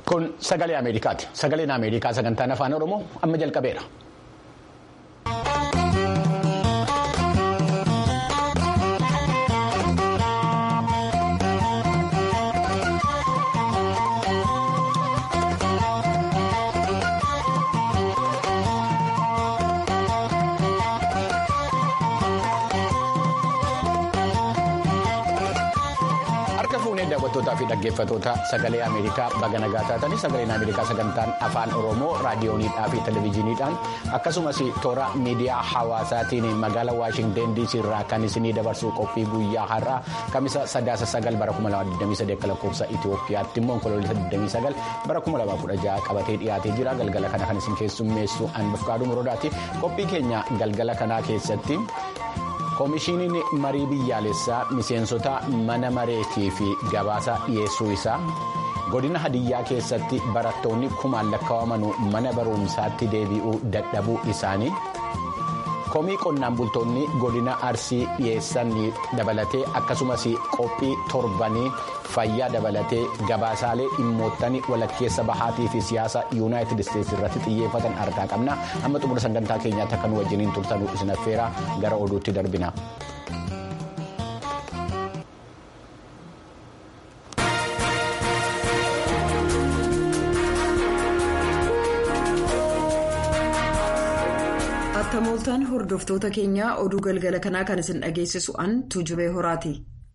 Kun sagalee Ameerikaati. Sagaleen Ameerikaa sagantaan afaan Oromoo amma jalqabeera. Daawwattootaa fi dhaggeeffattoota sagalee Ameerikaa baga nagaa taatanii sagaleen Ameerikaa sagantaan afaan Oromoo raadiyooniidhaa fi televezyiiniidhaan akkasumas toora miidiyaa hawaasaatiin magaalaa Waashingten DC irraa kan isinii dabarsuu qophii guyyaa har'aa kamisa 9/2023 akka lakkoofsa Itoophiyaatti immoo onkoloolessa 29/2016 qabatee dhiyaatee jira. Galgala kana kan isin keessummeessu Anbafqaaduu Muroodaati. Qophii keenya galgala kanaa keessatti. Koomishiniin marii biyyaalessaa miseensota mana mareetii fi gabaasa dhiyeessuu isaa godina Hadiyyaa keessatti barattoonni kumaan lakkaa'aman mana barumsaatti deebi'uu dadhabuu isaanii komii qonnaan bultoonni godina Arsii dhiyeessan dabalatee akkasumas qophii torbanii fayyaa dabalatee gabaasaalee dhimmoottan walakkeessa bahaatii fi siyaasa yuunaayitid isteetsi irratti xiyyeeffatan argaa qabna. Amma xumura sagantaa keenyaatti akka nu wajjiniin turtanuu isin affeera gara oduutti darbina. Tamooltaan hordoftoota keenyaa oduu galgala kanaa kan isin dhageessisu an Tuujubee Horaati.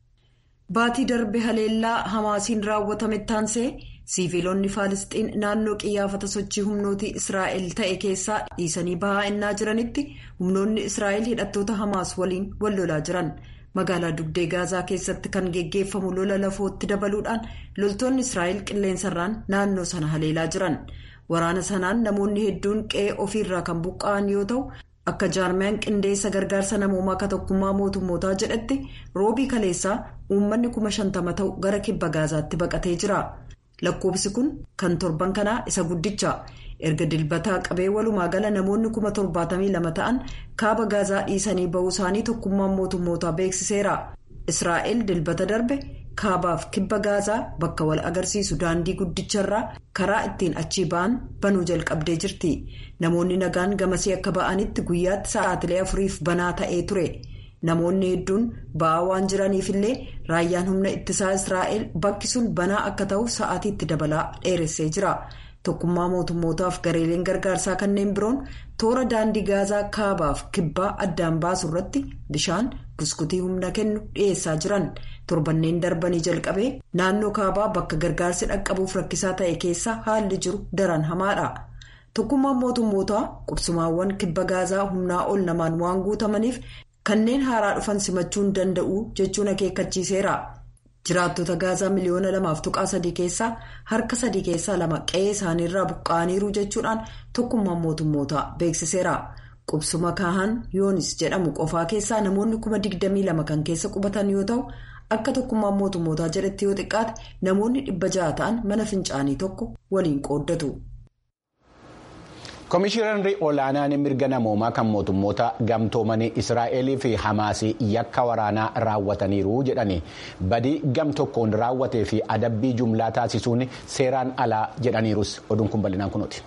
Baatii darbe haleellaa Hamaasiin raawwatame taansee siiviilonni Faalisxiin naannoo qiyyaafata sochii humnootii Israa'el ta'e keessaa dhiisanii bahaa innaa jiranitti humnoonni Israa'el hidhattoota Hamaas waliin wal lolaa jiran. Magaalaa Dugdee Gaazaa keessatti kan geggeeffamu lola lafootti dabaluudhaan loltoonni Israa'el qilleensarraan naannoo sana haleelaa jiran. Waraana sanaan namoonni hedduun qe'ee ofiirraa kan buqqa'an yoo ta'u akka jaarmiyaan qindeessa gargaarsa namoomaa akka tokkummaa mootummootaa jedhetti roobii kaleessaa uummanni 50,000 ta'u gara kibba Gaazaatti baqatee jira. Lakkoofsi kun kan torban kanaa isa guddicha. Erga dilbataa qabee walumaa gala namoonni 72,000 ta'an kaaba Gaazaa dhiisanii ba'uu isaanii tokkummaan mootummootaa beeksiseera. Israa'el dilbata darbe. Kaabaaf kibba Gaazaa bakka wal agarsiisu daandii guddicharraa karaa ittiin achii ba'an banuu jalqabdee jirti. Namoonni nagaan gamasii akka ba'anitti guyyaatti sa'aatilee 4 banaa ta'ee ture. Namoonni hedduun ba'aa waan jiraniifillee raayyaan humna ittisaa Israa'el bakki sun banaa akka ta'u sa'aatiitti dabalaa dheeressee jira. Tokkummaa mootummootaaf gareeleen gargaarsaa kanneen biroon toora daandii Gaazaa kaabaaf kibbaa addaan baasu irratti bishaan buskutii humna kennu dhiyeessaa jiran. Torbanneen darbanii jalqabee naannoo kaabaa bakka gargaarsi dhaqqabuuf rakkisaa ta'e keessa haalli jiru daran hamaadha. Tokkummaan mootummootaa qubsumaawwan kibba Gaazaa humnaa ol namaan waan guutamaniif kanneen haaraa dhufan simachuu hin danda'u jechuun akeekkachiiseera. Jiraattota Gaazaa miliyoona 2.3 keessaa harka 3 keessaa 2 qe'ee isaaniirraa buqqa'aniiru jechuudhaan tokkummaan mootummootaa beeksiseera. Qubsuma Kaahan Yoonis jedhamu qofaa keessaa namoonni 22,000 kan keessa qubatan yoo ta'u akka tokkummaan mootummootaa jedhetti yoo xiqqaate namoonni 600 ta'an mana fincaanii tokko waliin qooddatu. Komishinarri olaanaan mirga namoomaa kan mootummoota gamtoomanii Israa'elii fi Hamaasii yakka waraanaa raawwataniiru jedhani badii gam tokkoon raawwatee fi adabbii jumlaa taasisuun seeraan alaa jedhaniirus oduun kun bal'inaan kunuuti.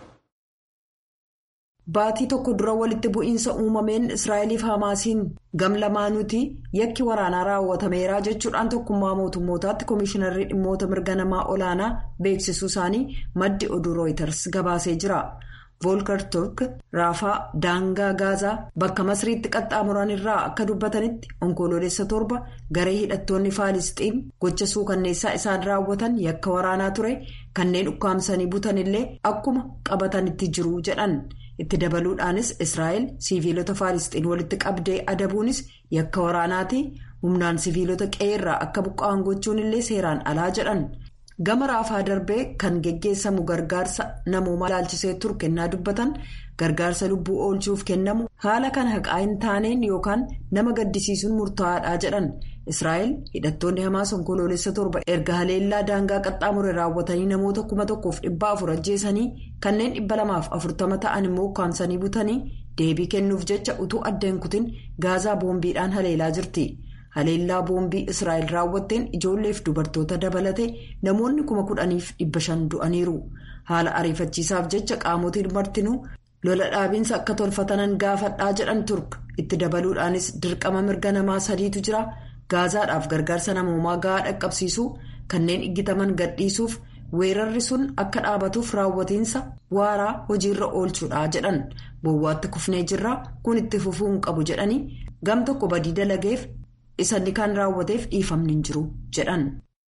Baatii tokko dura walitti bu'iinsa uumameen Israa'elii fi Hamaasiin gam lamaanuuti yakki waraanaa raawwatameera jechuudhaan tokkummaa mootummootaatti komishinarri dhimmoota mirga namaa olaanaa beeksisuu isaanii maddi oduu Reuters gabaasee jira. Volker Turk Raafaa daangaa Gaazaa bakka Masriitti qaxxaamuran irraa akka dubbatanitti onkoloolessa 7 garee hidhattoonni Faalisxiin gocha suukanneessaa isaan raawwatan yakka waraanaa ture kanneen ukkaamsanii butanillee akkuma qabatanitti jiru jedhan. Itti dabaluudhaanis Israa'el siviilota Faalisxiin walitti qabdee adabuunis yakka waraanaati humnaan siviilota qe'eerraa akka buqqa'an gochuunillee seeraan alaa jedhan. Gama Raafaa darbee kan geggeessamu gargaarsa namoomaa ilaalchisee ture kennaa dubbatan gargaarsa lubbuu oolchuuf kennamu haala kan haqaa hin taaneen yookaan nama gaddisiisuun murtaa'aadha jedhan. Israa'el hidhattoonni Hamaas onkoloolessa 7 erga haleellaa daangaa qaxxaamure raawwatanii namoota 1,400 ajjeesanii kanneen 240 ta'an immoo ukkaamsanii butanii deebii kennuuf jecha utuu adda hin kutin Gaazaa boombiidhaan haleelaa jirti. haleellaa boombii Israa'el raawwatteen ijoolleef dubartoota dabalatee namoonni 10,500 du'aniiru. Haala ariifachiisaaf jecha qaamotiin martinuu lola dhaabiinsa akka tolfatanan gaafadhaa jedhan Turk itti dabaluudhaanis dirqama mirga namaa 3tu jira. Gaazaadhaaf gargaarsa namoomaa gahaa dhaqqabsiisuu kanneen iggitaman gadhiisuuf weerarri sun akka dhaabatuuf raawwatiinsa waaraa hojiirra oolchuudha jedhan. Boowwaatti kufnee jirra kun itti fufuu hin qabu jedhanii gam tokko badii dalageef isanni kan raawwateef dhiifamni hin jiru jedhan.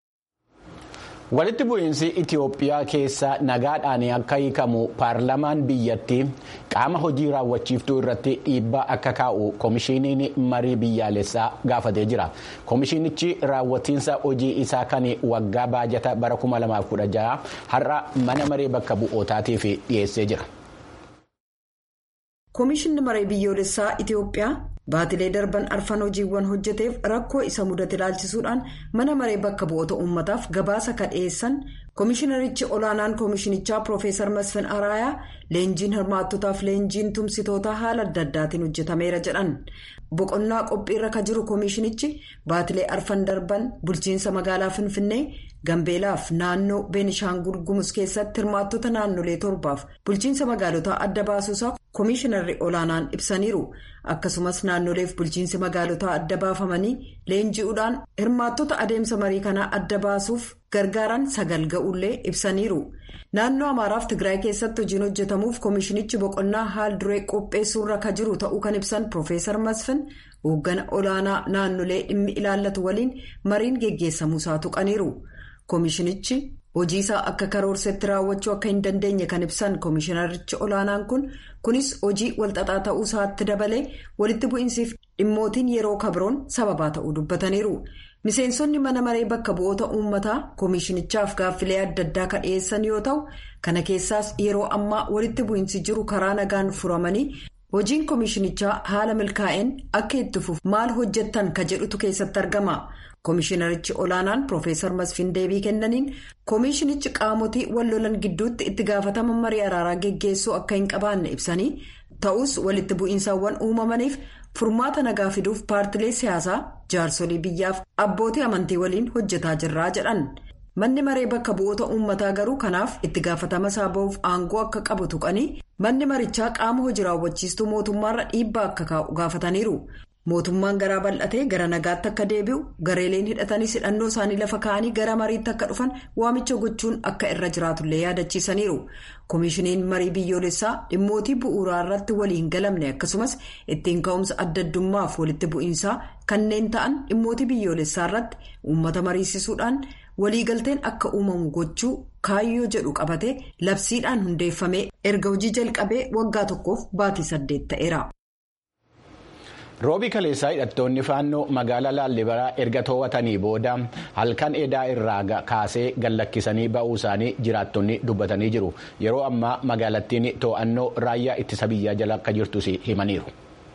Walitti bu'iinsi Itiyoophiyaa keessa nagaadhaan akka hiikamu paarlamaan biyyattii qaama hojii raawwachiiftuu irratti dhiibbaa akka kaa'u koomishiniin marii biyyaalessaa gaafatee jira. Koomishinichi raawwatiinsa hojii isaa kan waggaa baajata bara 2016 har'a mana maree bakka bu'ootaatiif dhiyeessee jira. Koomishinni maree biyyoolessaa Itiyoophiyaa baatilee darban arfan hojiiwwan hojjeteef rakkoo isa mudate ilaalchisuudhaan mana maree bakka bu'oota uummataaf gabaasa kadheessan koomishinarichi olaanaan koomishinichaa Piroofeesar Masfin Araayaa leenjiin hirmaattotaaf leenjiin tumsitootaa haala adda addaatiin hojjetameera jedhan. Boqonnaa qophiirra ka jiru koomishinichi baatilee arfan darban bulchiinsa magaalaa Finfinnee Gambeelaaf naannoo Beenishaangul Gumuz keessatti hirmaattota naannolee 7f bulchiinsa magaalotaa adda baasuusaa koomishinarri olaanaan ibsaniiru. Akkasumas naannoleef bulchiinsi magaalotaa adda baafamanii leenji'uudhaan hirmaattota adeemsa marii kanaa adda baasuuf gargaaran 9 ga'ullee ibsaniiru. Naannoo Amaaraaf Tigraay keessatti hojiin hojjetamuuf koomishinichi boqonnaa haal duree qopheessuurra ka jiru ta'uu kan ibsan Piroofeesar Masfin hooggana olaanaa naannolee dhimmi ilaallatu waliin mariin geggeessamuusaa tuqaniiru. Koomishinichi hojii isaa akka karoorsetti raawwachuu akka hin dandeenye kan ibsan koomishinarichi olaanaan kunis hojii walxaxaa ta'uu isaatti dabalee walitti bu'iinsiif dhimmootiin yeroo kabroon sababaa ta'uu dubbataniiru. Miseensonni mana maree bakka bu'oota uummataa koomishinichaaf gaaffilee adda addaa ka dhiyeessan yoo ta'u kana keessaas yeroo ammaa walitti bu'iinsi jiru karaa nagaan furamanii hojiin koomishinichaa haala milkaa'een akka itti fufu maal hojjettan ka jedhutu keessatti argama. Koomishinarichi olaanaan Piroofeesar Masfin deebii kennaniin koomishinichi qaamotii wal lolan gidduutti itti gaafatama marii araaraa geggeessuu akka hin qabaanne ibsanii ta'us walitti bu'iinsaawwan uumamaniif furmaata nagaa fiduuf paartilee siyaasaa jaarsolii biyyaaf abbootii amantii waliin hojjetaa jirraa jedhan. Manni maree bakka bu'oota uummataa garuu kanaaf itti gaafatama isaa ba'uuf aangoo akka qabu tuqanii manni marichaa qaama hojii raawwachiistuu mootummaarra dhiibbaa akka kaa'u gaafataniiru. Mootummaan garaa bal'atee gara nagaatti akka deebi'u gareeleen hidhatanis hidhannoo isaanii lafa kaa'anii gara mariitti akka dhufan waamicha gochuun akka irra jiraatullee yaadachiisaniiru. Koomishiniin marii biyyoolessaa dhimmootii bu'uuraa irratti waliin galamne akkasumas ittiin ka'umsa adda addummaaf walitti bu'iinsaa kanneen ta'an dhimmootii biyyoolessaa irratti uummata mariisisuudhaan waliigalteen akka uumamu gochuu kaayyoo jedhu qabatee labsiidhaan hundeeffamee erga hojii jalqabee waggaa tokkoof baatii 8 ta'eera. Roobii kaleessaa hidhattoonni faannoo magaalaa Laallibalaa erga to'atanii booda halkan edaa irraa kaasee gallakkisanii ba'uu isaanii jiraattonni dubbatanii jiru. Yeroo ammaa magaalattiin to'annoo raayyaa ittisa biyyaa jala akka jirtus himaniiru.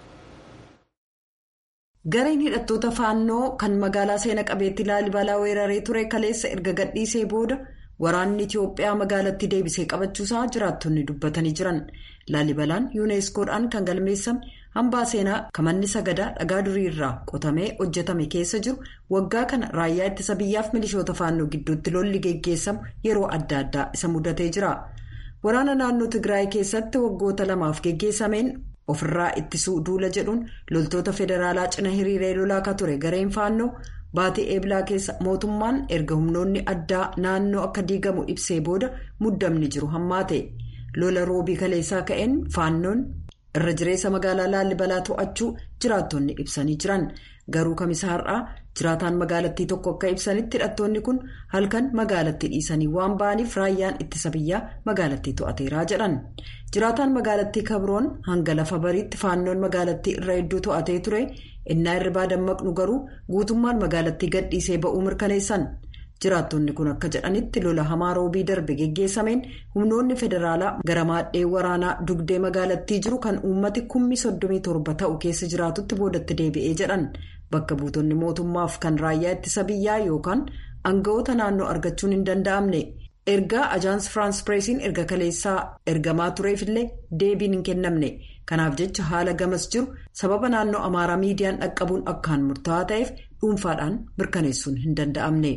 Gareen hidhattoota faannoo kan magaalaa seena qabeetti Laallibalaa weeraree ture kaleessa erga gadhiisee booda waraanni Itiyoophiyaa magaalattii deebisee qabachuusaa jiraattonni dubbatanii jiran. Laallibalaan yuuneeskoodhaan kan galmeessame hambaa seenaa kamanni sagadaa dhagaa durii irraa qotamee hojjetame keessa jiru waggaa kana raayyaa ittisa biyyaaf milishoota faannoo gidduutti lolli geggeessamu yeroo adda addaa isa mudatee jira. Waraana naannoo Tigraay keessatti waggoota 2 geggeessameen ofirraa ittisuu duula jedhuun loltoota federaalaa cina hiriiree lolaa ka ture gareen faannoo baatii eeblaa keessa mootummaan erga humnoonni addaa naannoo akka diigamu ibsee booda muddamni jiru hammaate. Lola roobii kaleessaa ka'een faannoon irra jireessa magaalaa Laallibalaa to'achuu jiraattonni ibsanii jiran. Garuu kamisaarraa jiraataan magaalattii tokko akka ibsanitti hidhattoonni kun halkan magaalattii dhiisanii waan ba'aniif raayyaan ittisa biyyaa magaalattii to'ateeraa jedhan. Jiraataan magaalattii kabroon hanga lafa bariitti faannoon magaalattii irra hedduu to'atee ture innaa irribaa dammaqnu garuu guutummaan magaalattii gadhiisee ba'uu mirkaneessan. Jiraattonni kun akka jedhanitti lola hamaa roobii darbe geggeessameen humnoonni federaalaa gara maadhee waraanaa dugdee magaalattii jiru kan uummati 37,000 ta'u keessa jiraatutti boodatti deebi'ee jedhan. Bakka buutonni mootummaaf kan raayyaa ittisa biyyaa yookaan aanga'oota naannoo argachuun hin danda'amne. Ergaa Ajaans Firaans Pireesiin erga kaleessaa ergamaa tureefillee deebiin hin kennamne. Kanaaf jecha haala gamas jiru sababa naannoo Amaaraa miidiyaan dhaqqabuun akkaan murtaa'aa ta'eef dhuunfaadhaan mirkaneessuun hin danda'amne.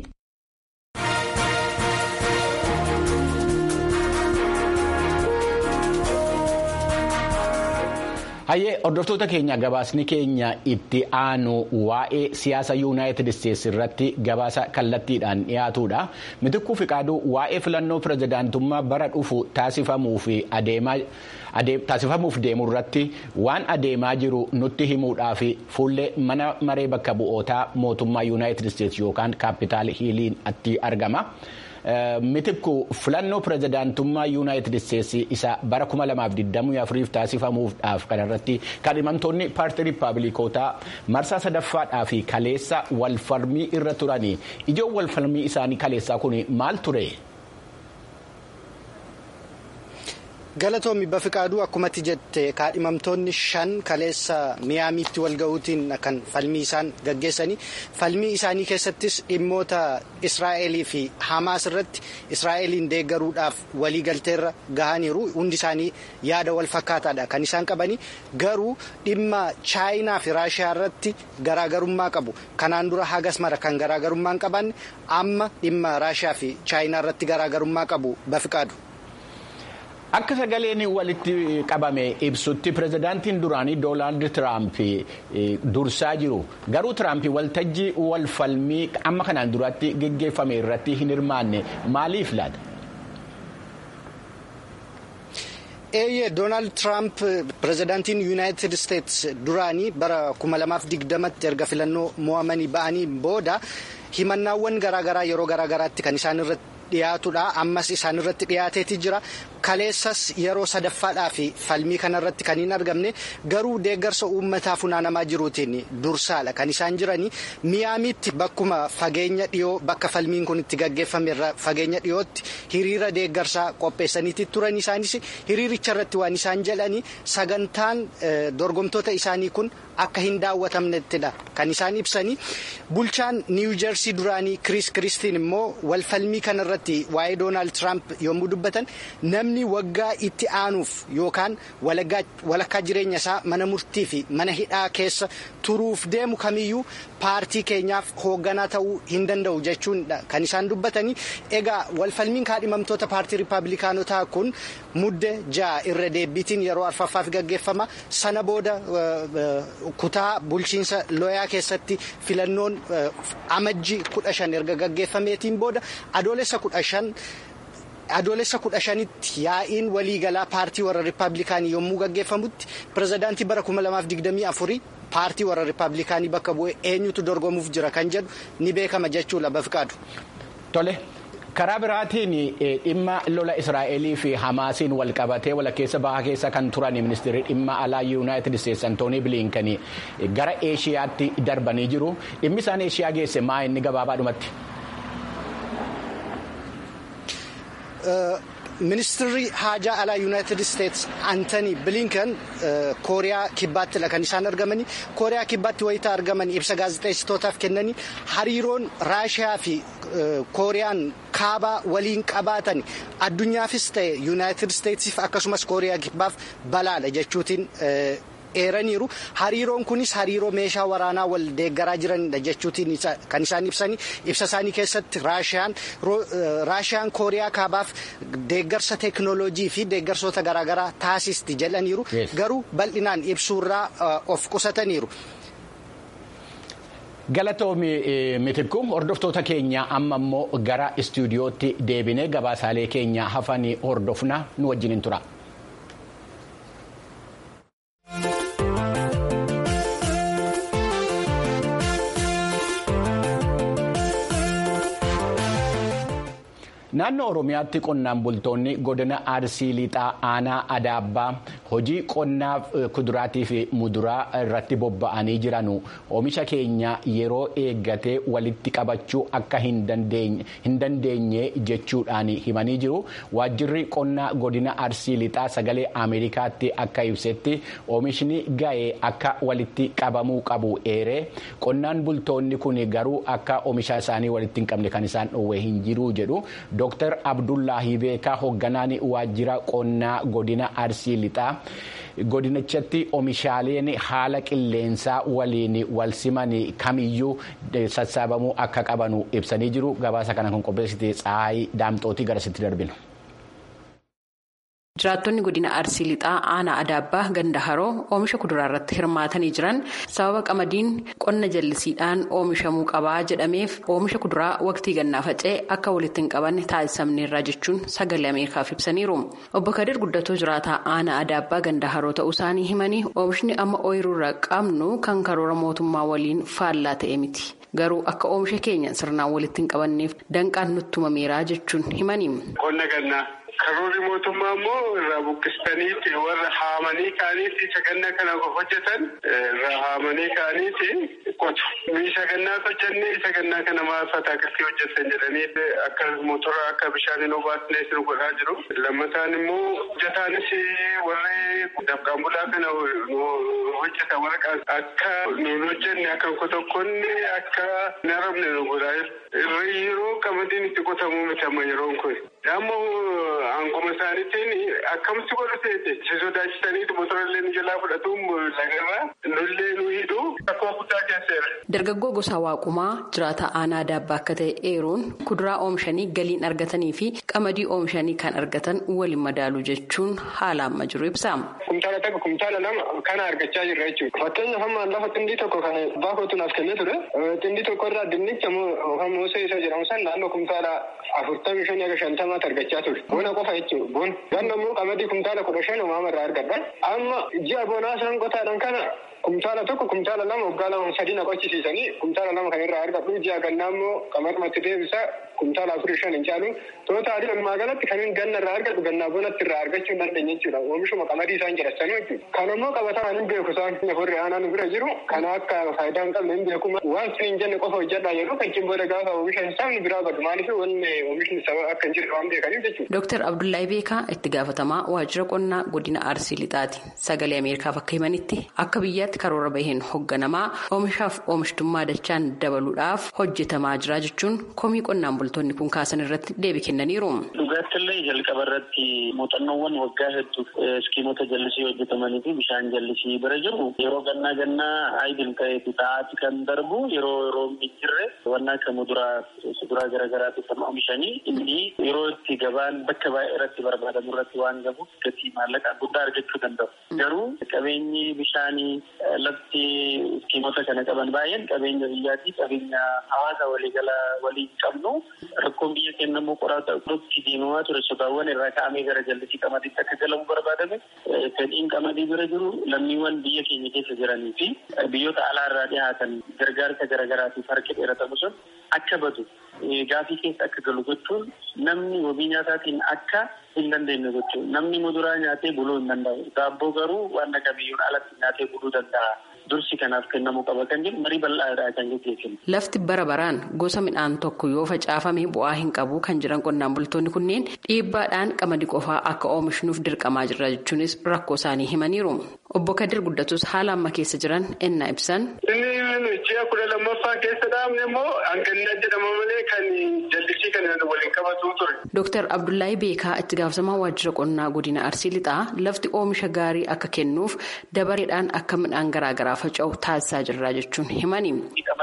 Hayyee hordoftoota keenya gabaasni keenya itti aanu waa'ee siyaasa yuunaayitid isteetsi irratti gabaasa kallattiidhaan dhiyaatudha. Mitikkuu Fiqaaduu waa'ee filannoo pirezidaantummaa bara dhufu taasifamuuf deemu irratti waan adeemaa jiru nutti himuudhaaf fuullee mana maree bakka bu'ootaa mootummaa yuunaayitid isteetsi yookaan kaapitaal hiiliin atti argama. Mitikku filannoo pirezidaantummaa yuunaayitid isteetsi isa bara 2024 taasifamuudhaaf kanarratti kaadhimamtoonni paartii riippaabilikootaa marsaa sadaffaadhaa fi kaleessa walfalmii irra turanii ijoon walfalmii isaanii kaleessaa kun maal ture? Galatoomii Bafiqaaduu akkumatti jette kaadhimamtoonni 5 kaleessa miyaamiitti walgahuutiin kan falmii isaan gaggeessanii falmii isaanii keessattis dhimmoota Israa'elii fi Hamaas irratti Israa'eliin deeggaruudhaaf waliigalteerra gahaniiru hundi isaanii yaada wal fakkaataadha kan isaan qabanii garuu dhimma Chaayinaa fi Raashiyaa irratti garaagarummaa qabu kanaan dura hagas mara kan garaagarummaan qaban amma dhimma Raashiyaa fi Chaayinaa irratti garaagarummaa qabu Bafiqaaduu. Akka sagaleen walitti qabame ibsutti pirezidaantiin duraanii Doonaald Tiraamp dursaa jiru. Garuu Tiraamp waltajjii walfalmii amma kanaan duratti geggeeffame irratti hin hirmaanne maaliif laata? Doonaald Tiraamp pirezidaantiin yuunaayitid isteetsi duraanii bara 2020tti erga filannoo mo'amanii ba'anii booda himannaawwan garaagaraa yeroo garaagaraatti kan isaan irratti dhiyaatudha. Ammas isaan irratti dhiyaateeti jira. Kaleessas yeroo sadaffaadhaa fi falmii kanarratti kan hin argamne garuu deeggarsa uummataa funaanamaa jiruutiin dursaadha kan isaan jiranii miyaamiitti bakkuma fageenya dhiyoo bakka falmiin kun itti gaggeeffame irra fageenya dhiyootti hiriira deeggarsaa qopheessaniiti turan isaanis hiriiricha irratti waan isaan jedhanii sagantaan dorgomtoota isaanii kun akka hin daawwatamnettidha kan isaan ibsanii bulchaan niiw jeersii duraanii Kiriis Kiristiin immoo walfalmii kanarratti waa'ee Doonaald Tiraamp yommuu dubbatan namni waggaa itti aanuuf yookaan walakkaa jireenya isaa mana murtii fi mana hidhaa keessa turuuf deemu kamiyyuu paartii keenyaaf hoogganaa ta'uu hin danda'u jechuudha kan isaan dubbatanii. Egaa walfalmiin kaadhimamtoota paartii riippaabilikaanotaa kun mudde 6 irra deebiitiin yeroo arfaffaaf gaggeeffama. Sana booda kutaa bulchiinsa looyaa keessatti filannoon amajjii 15 erga gaggeeffameetiin booda adoolessa 15tti yaa'iin waliigalaa paartii warra riippaabilikaanii yommuu gaggeeffamutti pirezidaantii bara 2024 paartii warra riippaabilikaanii bakka bu'ee eenyutu dorgomuuf jira kan jedhu ni beekama jechuudha Bafiqaadu. Tole. Karaa biraatiin dhimma lola Israa'elii fi Hamaasiin wal qabatee walakkeessa bahaa keessa kan turan ministeerri dhimma alaa yuunaayitid isteetsi Antoonii Biliinkanii gara Eeshiyaatti darbanii jiru. Dhimmi isaan Eeshiyaa geesse maa inni gabaabaadhumatti? Ministeerri haajaa alaa yuunaayitid isteetsi Antoonii Biliinkan Kooriyaa Kibbaattidha kan isaan argamanii. Kooriyaa Kibbaatti wayitaa argamanii ibsa gaazexeessitootaaf kennanii hariiroon Raashiyaa fi Kooriyaan kaabaa waliin qabaatan addunyaafis ta'e yuunaayitid isteetsiif akkasumas Kooriyaa Kibbaaf balaadha jechuutiin eeraniiru. Hariiroon kunis hariiroo meeshaa waraanaa wal deeggaraa jiranidha jechuutiin kan isaan ibsanii ibsa isaanii keessatti Raashiyaan Kooriyaa kaabaaf deeggarsa teekinooloojii fi deeggarsoota garaagaraa taasisti jedhaniiru. Garuu bal'inaan ibsuurraa of qusataniiru. Galatoomii Mitikku hordoftoota keenya amma immoo gara istuudiyootti deebinee gabaasaalee keenya hafanii hordofna nu wajjin tura. Naannoo Oromiyaatti qonnaan bultoonni godina Arsii Lixaa Aanaa Adaabbaa hojii qonnaa kuduraatii fi muduraa irratti bobba'anii jiranu oomisha keenya yeroo eeggatee walitti qabachuu akka hin dandeenye jechuudhaan himanii jiru. Waajjirri qonnaa godina Arsii Lixaa sagalee Ameerikaatti akka ibsetti oomishni ga'ee akka walitti qabamuu qabu eeree qonnaan bultoonni kun garuu akka oomisha isaanii walitti hin qabne kan isaan dhoowwee hin jiru jedhu. Dr. Abdullahi Beekaa hoogganaan waajjira qonnaa godina Arsii Lixaa godinichatti oomishaaleen haala qilleensaa waliin wal siman kamiyyuu sassaabamuu akka qabanu ibsanii jiru. Gabaasa kana kan qopheessite Tsahaayii Daamxootii garasitti darbina. Jiraattonni godina Arsii Lixaa aanaa Adaabbaa ganda haroo oomisha kuduraa irratti hirmaatanii jiran sababa qamadiin qonna jallisiidhaan oomishamuu qabaa jedhameef oomisha kuduraa waqtii gannaa faca'ee akka walitti hin qabanne taasisamneerra jechuun sagalee Ameerikaaf ibsaniiru. Obbo Kadir Guddatoo jiraataa aanaa Adaabbaa ganda haroo ta'uu isaanii himanii oomishni amma ooyiruurra qabnu kan karoora mootummaa waliin faallaa ta'e miti. Garuu akka oomisha keenya sirnaan walitti hin qabanneef danqaan nutti uumameera jechuun himanii. Karoorri mootummaa immoo irraa buqqistaniiti warra haamanii kaaniiti sagannaa kana hojjetan irraa haamanii kaaniiti qotu. Sagannaa hojjennee sagannaa kana maafata akkasii hojjetan jedhanii akka motora akka bishaan hin obaasne isin godhaa jiru. Lammataan immoo hojjetaanis warri dabqaan bulaa kana hojjetan warra akka nuun hojjenne akka tokkonni akka hin arabne nu godhaa jiru. Yeroo qamadiin itti qotamuu miti amma yeroon kun. Angoma isaaniitiin akkamitti godhu ta'e si sodaachisanii motorallee nu jalaa fudhatuun lagarraa nullee nu hidhu akkuma guddaa keesseera. Dargaggoo Gosaa Waaqumaa jiraataa aanaa Adaabbaa akka ta'e eeruun kuduraa oomishanii galiin argatanii fi qamadii oomishanii kan argatan waliin madaalu jechuun haala amma jiru ibsa. Kumtaala tokko kumtaala lama kana argachaa jirra jechuudha. Fakkeenyaaf amma lafa xindii tokko kan abbaa kootu naaf kennee ture. Xindii tokko irraa dinnicha moosee isa jedhamu san naannoo kumtaala 45-50 argachaa ture. Bona qofa jechuudha. Bon ganna immoo qamadii kumtaala 15 uumama irraa argadha. Amma ji'a bonaa san qotaadhaan kana kumtaala tokko kumtaala lama waggaa lama sadii na qochisiisanii kumtaala lama kan irraa argadhu ji'a gannaa immoo qamadumatti deebisa kumtaala 4-5 hin caalu. Tootaalii walumaa galatti kan ganna irraa argadhu gannaa bonatti irraa argachuu hin dandeenye jechuudha. Oomishuma qamadii isaan jedhasanii jechuudha. Kan immoo qabatamaan hin beeku isaan nafarri aanaan bira jiru kan akka faayidaa hin qabne hin beeku. Waan sun hin jenne qofa hojjedhaa jedhu kan cimboota gaafa oomisha hin sabni biraa badu maaliif wanni oomishni sababa akka hin jirre waan beekaniif jechuudha. Dooktar Abdullahi Beekaa itti gaafatamaa waajjira qonnaa godina Arsii Lixaati. Sagalee Ameerikaaf akka himanitti akka biyyaatti karoora baheen hoogganamaa oomishaaf oomishtummaa dachaan dabaluudhaaf hojjetamaa jira jechuun komii qonnaan bultoonni kun kaasan irratti deebii kennaniiru. Dhugaattillee jalqaba irratti muuxannoowwan waggaa hedduu iskiimota jallisii hojjetamanii fi bishaan jallisii bira jiru yeroo gannaa aydil ta'eeti ta'aati kan darbu yeroo mijjirre waan akka muduraa garaagaraati kan oomishanii inni yeroo itti gabaan bakka baay'ee irratti barbaadamu irratti waan gahuuf gatii maallaqaa guddaa argachuu danda'u. Garuu qabeenyi bishaanii lafti iskiimota kana qaban baay'een qabeenya biyyaatii qabeenya hawaasa waliigala waliin qabnu rakkoon biyya kennamuu qoraatti deemamaa ture sodaawwan irraa ka'amee gara jallisii qamadiitti akka galamu barbaadame fedhiin qamadii bira jiru lammiiwwan biyya keenya keessa jiranii fi biyyoota alaarraa dhihaatan gargaarsa garaagaraatiif harki dheeratamu sun akka badu gaafii keessa akka galu gochuun namni wabii nyaataatiin akka hin dandeenye gochuun namni muduraa nyaatee buluu hin danda'u. Daabboo garuu waan kamiyyuun alatti nyaatee buluu danda'a. Dursi kanaaf kennamuu qaba kan jedhu marii bal'aadhaa kan jechuudha. Lafti bara baraan gosa midhaan tokko yoo facaafame bu'aa hin qabu kan jiran qonnaan bultoonni kunneen dhiibbaadhaan qamadii qofaa akka oomishnuuf dirqamaa jira jechuunis rakkoo isaanii himaniiru. Obbo Kadir Guddatus haala amma keessa jiran ennaa ibsan. Inni ji'a 12ffaa keessa dhaabne immoo hangannaa jedhama malee kan jallisii kan waliin qabatu ture. Dooktar Abdullahi Beekaa itti gaafatamaa waajjira qonnaa godina Arsii Lixaa lafti oomisha gaarii akka kennuuf dabareedhaan akka midhaan garaagaraa faca'u taasisaa jirra jechuun himani.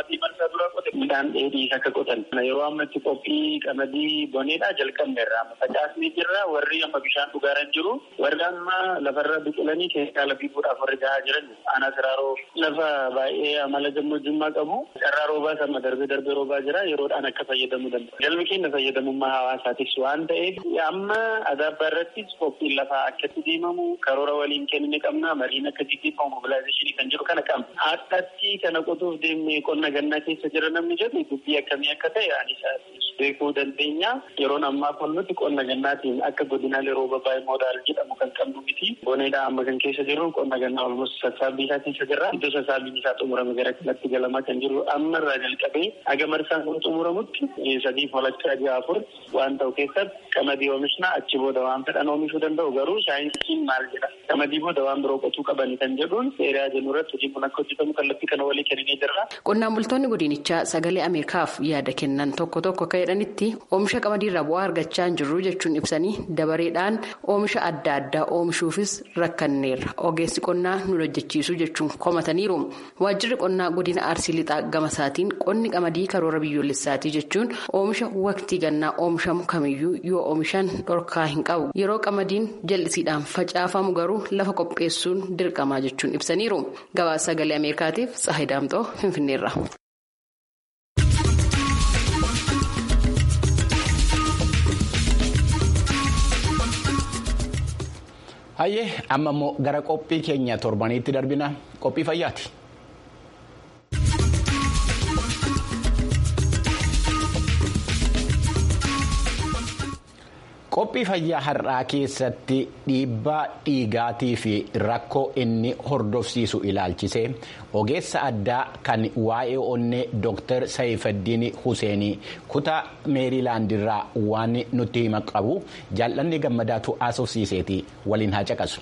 Midhaan dheedhii akka qotan yeroo ammatti qophii qamadii boneedhaa jalqabneerra facaasnee jirra warri amma bishaan dhugaaran jiru warri amma lafarra biqilanii keessaa lafiifuudhaaf warri gahaa jiran aanaa siraaroo lafa baay'ee amala gammoojjummaa qabu carraa roobaa amma darbee roobaa jira yeroodhaan akka fayyadamuu danda'a. Galmi keenya fayyadamummaa hawaasaatiif waan ta'eef amma Adaabbaa irratti qophiin lafaa akkatti deemamu karoora waliin kennine qabna mariin akka jijjiiramu mobilaayizeeshinii kan jiru kana qabna. Haadhatti kana qotuuf deemnee qonna gannaa keessa jira namni jedhu dubbii akkamii akka ta'e anis beekuu dandeenya. Yeroon ammaa kun nuti qonna gannaatiin akka godinaalee rooba baay'ee moodaal jedhamu kan qabnu miti. Boneedhaa amma kan keessa jiru qonna gannaa olmus sassaabbii isaa keessa jirra. Iddoo sassaabbiin isaa xumurame gara kanatti galamaa kan jiru amma irraa jalqabee haga marsaan kun xumuramutti 3-4 waan ta'u keessatti qamadii oomishna achi booda waan fedhan oomishuu danda'u garuu saayinsiin maal jedha qamadii booda waan biroo qotuu qabani kan jedhuun seeraa jennu irratti hojiin kun akka hojjetamu kallattii kana walii kennee jirra. Qonnaan bultoonni godinichaa sagalee Ameerikaaf yaada kennan tokko akka jedhanitti jedhanitti oomisha qamadiirraa bu'aa argachaa hin jirru jechuun ibsanii dabareedhaan oomisha adda addaa oomishuufis rakkanneerra ogeessi qonnaa nu hojjechiisu jechuun komataniiru. Waajjirri qonnaa godina Arsii Lixaa gamasaatiin qonni qamadii karoora biyyoolessaatii jechuun oomisha waqtii gannaa oomishamu kamiyyuu yoo oomishan dhorkaa hin qabu. Yeroo qamadiin jallisiidhaan facaafamu garuu lafa qopheessuun dirqamaa jechuun ibsaniiru. Gabaasa Sagalee Ameerikaatiif Tsahayi Daamxoo Finfinneerra. Hayyee amma immoo gara qophii keenya torbaniitti darbina qophii fayyaati. Qophii fayyaa har'aa keessatti dhiibbaa dhiigaatii fi rakkoo inni hordofsiisu ilaalchisee ogeessa addaa kan waa'ee onnee Dr. Saayifaddiin Huseenii kutaa Meeriilaandirraa waan nutti hima qabu jaallanni gammadaatu haasofsiiseeti waliin haa caqasu.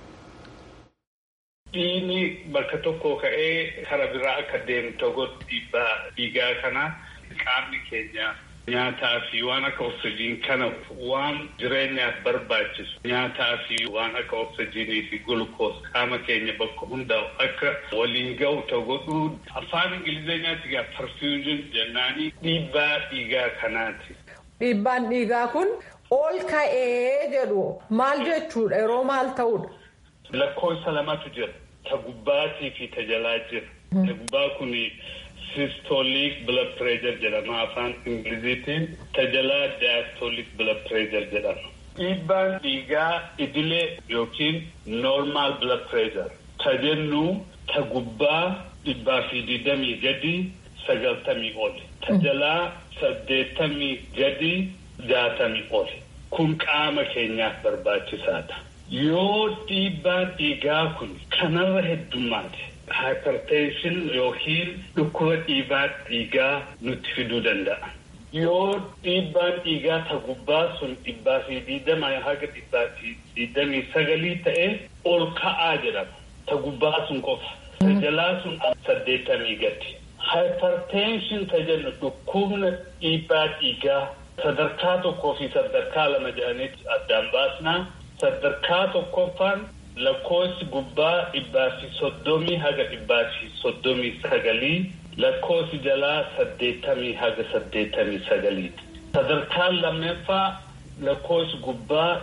Dhiigni bakka tokko ka'ee karaa biraa akka deemtu godhu dhiibbaa dhiigaa kana qaamni keenya. Nyaataa fi waan akka oksijiin kana waan jireenyaaf barbaachisu nyaataa fi waan akka oksijiinii fi gulukoos qaama keenya bakka hundaa akka waliin ga'u ta'u godhu afaan ingilizeenyaatti gaa perfusion jennaanii dhiibbaa dhiigaa kanaati. Dhiibbaan dhiigaa kun ol ka'ee jedhu maal jechuudha yeroo maal ta'udha? Lakkoofsa lamatu jira. Ta gubbaatii fi ta jalaa jira. Ta gubbaa kuni systolic blood pressure jedhama afaan ingiliziitiin tajalaa diastolic blood pressure jedhama. Dhiibbaan dhiigaa idilee yookiin normal blood pressure ta jennu ta gubbaa 120 gadi 90 oli. Tajalaa 80 gadi 60 oli. Kun qaama keenyaaf barbaachisaadha. Yoo dhiibbaan dhiigaa kun kanarra heddummaate. Hypertension yookiin dhukkuba dhiibbaa dhiigaa nutti fiduu danda'a. Yoo dhiibbaan dhiigaa ta gubbaa sun 120 haga 129 ta'e ol ka'aa jedhama. Ta gubbaa sun qofa. Ta jalaa sun 80 gadi. Hypertension ta jennu dhukkubna dhiibbaa dhiigaa sadarkaa tokkoo fi sadarkaa lama jedhanitti addaan baasnaa. Sadarkaa tokkoffaan lakkoofsi gubbaa 130 haga 139 lakkoofsi jalaa 80 haga 89. Sadarkaan lammaffaa lakkoofsi gubbaa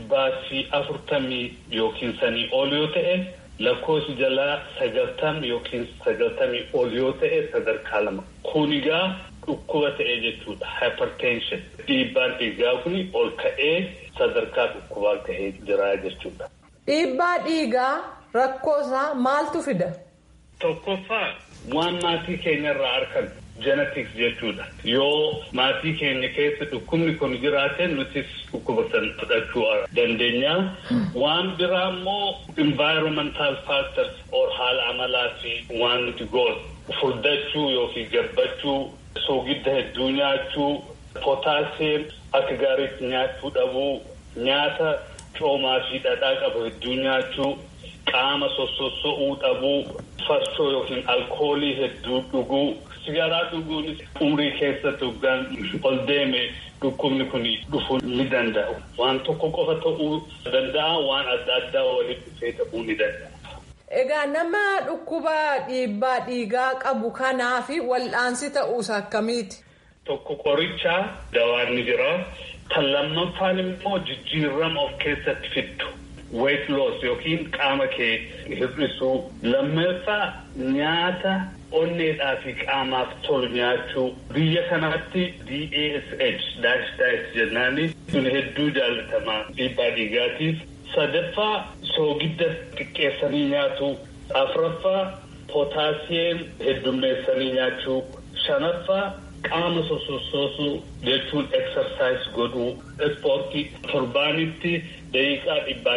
140 yookiin sanii ol yoo ta'e lakkoofsi jalaa 90 yookiin 90 ol yoo ta'e sadarkaa lama. Kunigaa dhukkuba ta'e jechuudha. Hypertension dhiibbaan dhiigaa kuni ol ka'ee sadarkaa dhukkubaa ta'ee jira jechuudha. Dhiibbaa dhiigaa rakkoosaa maaltu fida? Tokkoffaa waan maatii keenyarraa argan genetics jechuudha. Yoo maatii keenya keessa dhukkubni kun jiraate nutis dhukkuba san fudhachuu dandeenya. Waan biraa immoo environmental factors haala amalaa fi waan nuti goonu furdachuu yookiin gabbachuu soogidda hedduu nyaachuu potaasiyeem akka gaariitti nyaachuu dhabuu nyaata coomaa fi dhadhaa qabu hedduu nyaachuu qaama sosoosa'uu dhabuu farsoo yookiin alkoolii hedduu dhuguu sigaaraa dhuguunis umrii keessatti hoggaan ol deeme dhukkubni kun dhufuu ni danda'u. Waan tokko qofa ta'uu danda'a waan adda addaa walitti dhufee ta'uu ni danda'a. Egaa nama dhukkuba dhiibbaa dhiigaa qabu kanaa fi wal'aansi ta'uusaa akkamiiti? Tokko qorichaa dawaan ni jira. Kan lammaffaan immoo jijjiirama of keessatti fiddu. Weight loss yookiin qaama kee hir'isuu. Lammaffaa nyaata onneedhaa fi qaamaaf tolu nyaachuu. Biyya kanatti DASH dash jennaani sun hedduu jaallatamaa dhiibbaa dhiigaatiif. Sadaffaa soogidda xiqqeessanii nyaachuu. Afuraffaa potaasiyeem heddummeessanii nyaachuu. Shanaffaa qaama sosoosuu jechuun exercise godhuu. Ispoortii torbaanitti daqiiqaa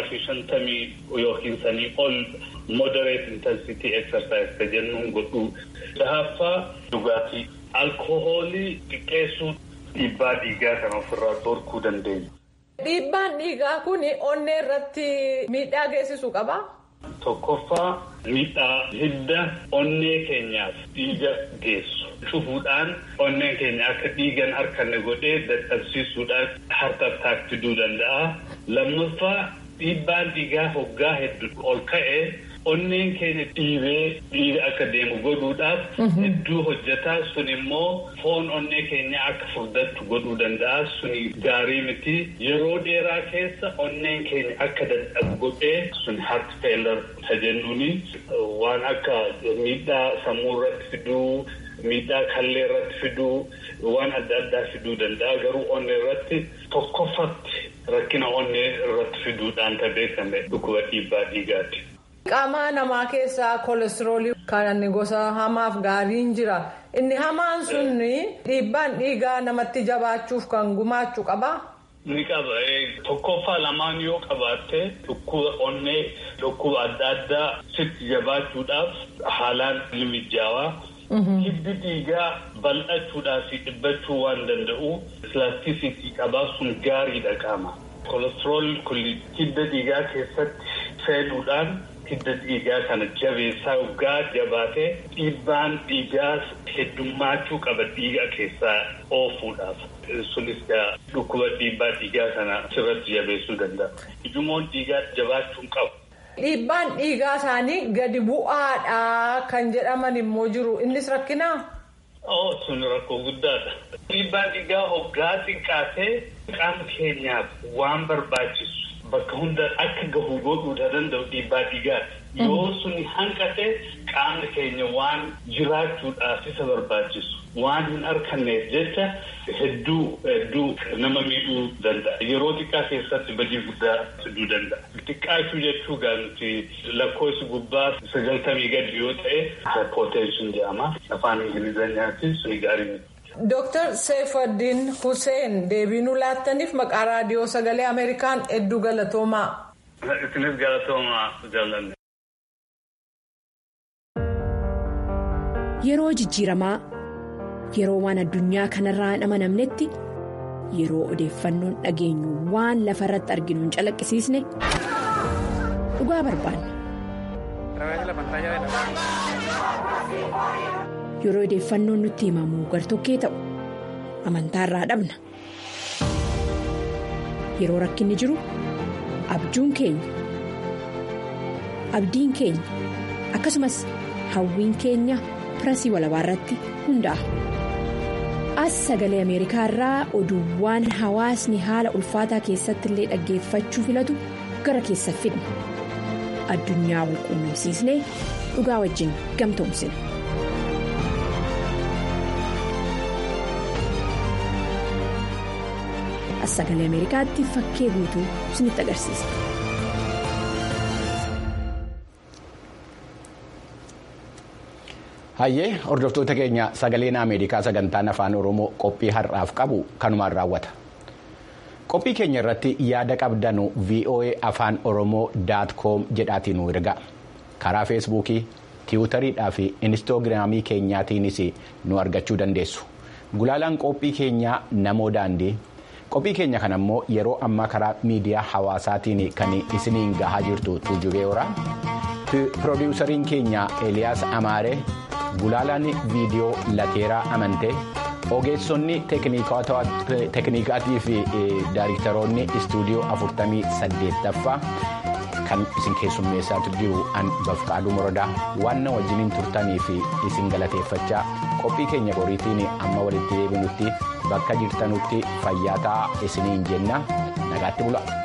150 yookiin sanii ol moderate intensity exercise jennuun godhuu. Jahaffaa dhugaatii alkohoolii xiqqeessuu dhiibbaa dhiigaa kan ofirraa dhorkuu dandeenya. Dhiibbaan dhiigaa kun onnee irratti miidhaa geessisuu qabaa? Tokkoffaa miidhaa hidda onnee keenyaaf dhiiga geessu. cufuudhaan onneen keenya akka dhiigan harkanne godhee dadhabsiisuudhaan hartattaak fiduu danda'a. Lammaffaa dhiibbaan dhiigaa hoggaa hedduu ol ka'ee onneen keenya dhiibee akka deemu godhuudhaaf hedduu hojjetaa. Sun immoo foon onnee keenya akka furdattu godhuu danda'a. Suni gaarii miti. Yeroo dheeraa keessa onneen keenya akka dadhabu godhee sun heart failure tajennuuni waan akka miidhaa sammuu irratti fiduu, miidhaa kallee irratti fiduu, waan adda addaa fiduu danda'a. Garuu onnee irratti tokkoffatti rakkina onnee irratti fiduudhaan kan beekame dhukkuba dhiibbaa dhiigaati. Qaama namaa keessaa kolesteroolii kan gosa hamaaf gaariin jira. Inni hamaan sun dhiibbaan dhiigaa namatti jabaachuuf kan gumaachuu qabaa? Ni qaba. Tokkoffaa lamaan yoo qabaatte dhukkuba onnee dhukkuba adda addaa sitti jabaachuudhaaf haalaan ni mijaawaa. Hiddi dhiigaa bal'achuudhaaf dhibbachuu waan danda'u pilaastisiitii qabaa sun gaariidha qaama. Kolesterool kun hidda dhiigaa keessatti seenuudhaan hidda dhiigaa kana jabeessaa waggaa jabaatee dhiibbaan dhiigaa heddummachuu qaba dhiiga keessaa oofuudhaaf. Sunis dhukkuba dhiibbaa dhiigaa kana sirratti jabeessuu danda'a. Ujummoon dhiigaa jabaachuun qabu. Dhiibbaan dhiigaa isaanii gadi bu'aadha kan jedhaman immoo jiru. Innis rakkinaa? Sun rakkoo guddaadha. Dhiibbaan dhiigaa hoggaa xiqqaatee qaama keenyaaf waan barbaachisu bakka hunda akka gahu godhuu danda'u dhiibbaa dhiigaati. Yoo suni hanqate qaamni keenya waan jiraachuudhaaf isa barbaachisu waan hin arganneef jecha hedduu nama miidhuu danda'a. Yeroo xiqqaa keessatti badii guddaa fiduu danda'a. Xiqqaachuu jechuu gaanti lakkoofsi gubbaa 90 gadi yoo ta'e hypotension jedhama. Afaan Ingiliziitiin suni gaarii miti. Dr. Saifuddin Hussein deebii nuu laattaniif maqaa raadiyoo sagalee Ameerikaan hedduu galatoomaa. Isinis galatoomaa jaalladha. Yeroo jijjiiramaa, yeroo waan addunyaa kanarraa hin amanamnetti, yeroo odeeffannoon dhageenyu waan lafa irratti arginu hin calaqqisiisne, dhugaa barbaanna. Yeroo odeeffannoon nutti himamu gartokkee ta'u, amantaarraa dhabna. Yeroo rakkinni jiru, abjuun keenya, akkasumas hawwiin keenya pirasii walabaa irratti hundaa'a. As sagalee Ameerikaa irraa oduuwwan hawaasni haala ulfaataa keessatti illee dhaggeeffachuu filatu gara keessa fidna. Addunyaa wal quunnamsiisnee dhugaa wajjin gamtoomsina. As sagalee Ameerikaatti fakkee guutuu isinitti agarsiisa. Hayyee hordoftoota keenya sagaleen Ameerikaa sagantaan afaan Oromoo qophii har'aaf qabu kanumaan raawwata. Qophii keenya irratti yaada qabdanu voa.afaan-oromoo.com jedhaatiin nu ergaa. Karaa feesbuukii, tiwutariidhaa fi inistoogiraamii keenyaatiinis nu argachuu dandeessu. Gulaalaan qophii keenyaa namoo daandii. Qophii keenya kana immoo yeroo ammaa karaa miidiyaa hawaasaatiin kan isiniin gahaa jirtu Tuujubee Horaa. Piroodyuusariin keenya Eliyaas Amaaree. Gulaalaan viidiyoo Lateeraa Amantee. Ogeessonni teeknikaatii fi daayiriktaroonni istuudiyoo 48ffaa kan isin keessummeessaa jiru an Bafqaaduu Morodaa waan na wajjiniin turtanii fi isin galateeffachaa qophii keenya boriitiin amma walitti deebinutti bakka jirtanutti fayyaa ta'aa isiniin jenna nagaatti bula.